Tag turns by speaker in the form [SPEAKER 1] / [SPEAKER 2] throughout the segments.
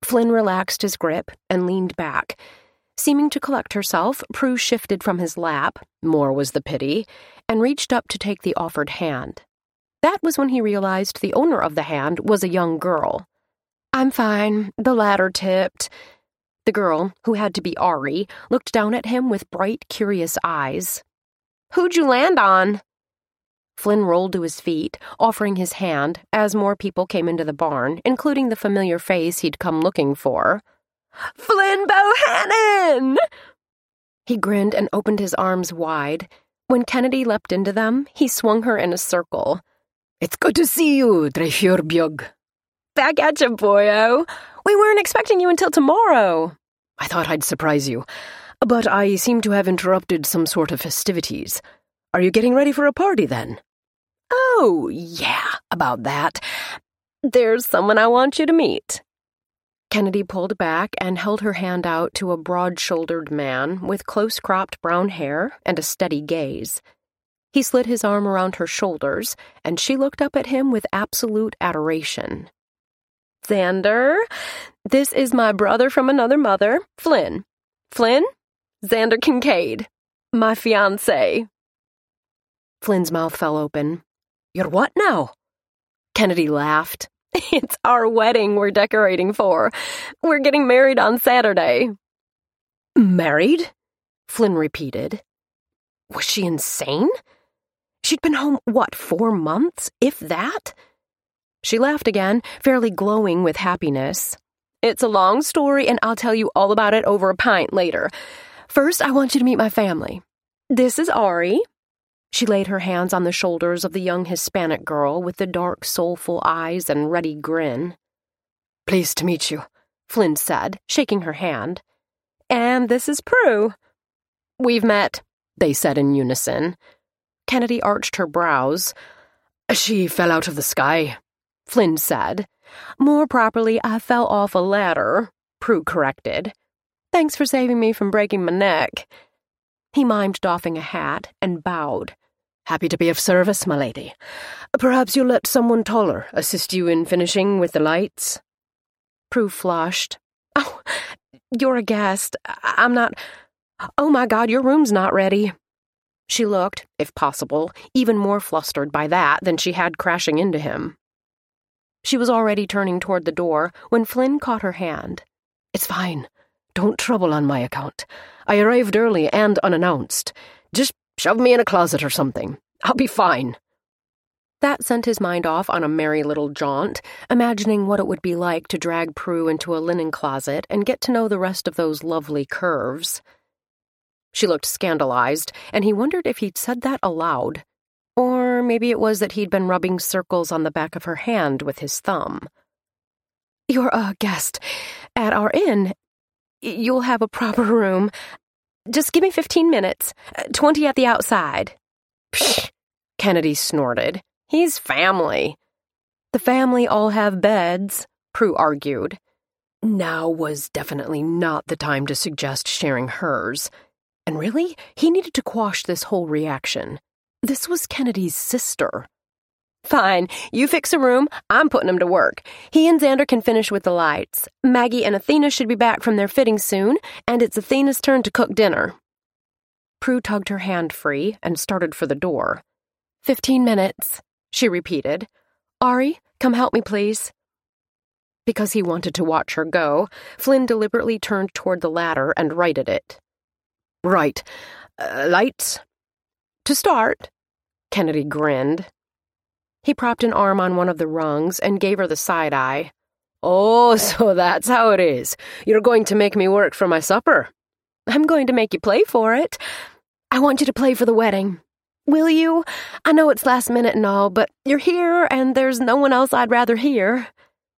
[SPEAKER 1] Flynn relaxed his grip and leaned back. Seeming to collect herself, Prue shifted from his lap, more was the pity, and reached up to take the offered hand. That was when he realized the owner of the hand was a young girl. "I'm fine. The ladder tipped." The girl, who had to be Ari, looked down at him with bright, curious eyes. "Who'd you land on?" Flynn rolled to his feet, offering his hand as more people came into the barn, including the familiar face he'd come looking for. "Flynn Bohannon!" He grinned and opened his arms wide. When Kennedy leapt into them, he swung her in a circle. "It's good to see you, Dreifjörbjörg." "Back at you, boyo. We weren't expecting you until tomorrow." "I thought I'd surprise you, but I seem to have interrupted some sort of festivities. Are you getting ready for a party, then?" "Oh, yeah, about that. There's someone I want you to meet." Kennedy pulled back and held her hand out to a broad-shouldered man with close-cropped brown hair and a steady gaze. He slid his arm around her shoulders, and she looked up at him with absolute adoration. "Xander, this is my brother from another mother, Flynn. Flynn, Xander Kincaid, my fiancé." Flynn's mouth fell open. "You're what now?" Kennedy laughed. "It's our wedding we're decorating for. We're getting married on Saturday." "Married?" Flynn repeated. Was she insane? She'd been home, 4 months, if that? She laughed again, fairly glowing with happiness. "It's a long story, and I'll tell you all about it over a pint later. First, I want you to meet my family. This is Ari." She laid her hands on the shoulders of the young Hispanic girl with the dark, soulful eyes and ruddy grin. "Pleased to meet you," Flynn said, shaking her hand. "And this is Prue." "We've met," they said in unison. Kennedy arched her brows. "She fell out of the sky," Flynn said. "More properly, I fell off a ladder," Prue corrected. "Thanks for saving me from breaking my neck." He mimed doffing a hat and bowed. "Happy to be of service, my lady. Perhaps you'll let someone taller assist you in finishing with the lights?" Prue flushed. "Oh, you're a guest. I'm not... Oh my God, your room's not ready." She looked, if possible, even more flustered by that than she had crashing into him. She was already turning toward the door when Flynn caught her hand. "It's fine. Don't trouble on my account. I arrived early and unannounced. Just shove me in a closet or something. I'll be fine." That sent his mind off on a merry little jaunt, imagining what it would be like to drag Prue into a linen closet and get to know the rest of those lovely curves. She looked scandalized, and he wondered if he'd said that aloud. Or maybe it was that he'd been rubbing circles on the back of her hand with his thumb. "You're a guest at our inn. You'll have a proper room. Just give me 15 minutes. 20 at the outside." "Psh!" Kennedy snorted. "He's family." "The family all have beds," Prue argued. Now was definitely not the time to suggest sharing hers. And really, he needed to quash this whole reaction. This was Kennedy's sister. "Fine, you fix a room, I'm putting him to work. He and Xander can finish with the lights. Maggie and Athena should be back from their fitting soon, and it's Athena's turn to cook dinner." Prue tugged her hand free and started for the door. 15 minutes, she repeated. "Ari, come help me, please." Because he wanted to watch her go, Flynn deliberately turned toward the ladder and righted it. "Right. Lights?" "To start." Kennedy grinned. He propped an arm on one of the rungs and gave her the side-eye. "Oh, so that's how it is. You're going to make me work for my supper." "I'm going to make you play for it. I want you to play for the wedding. Will you? I know it's last minute and all, but you're here and there's no one else I'd rather hear."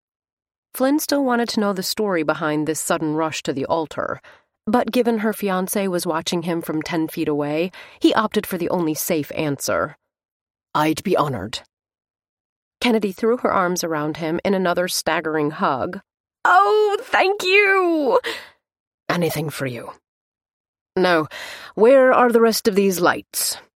[SPEAKER 1] Flynn still wanted to know the story behind this sudden rush to the altar, but given her fiancé was watching him from 10 feet away, he opted for the only safe answer. "I'd be honored." Kennedy threw her arms around him in another staggering hug. "Oh, thank you!" "Anything for you. Now, where are the rest of these lights?"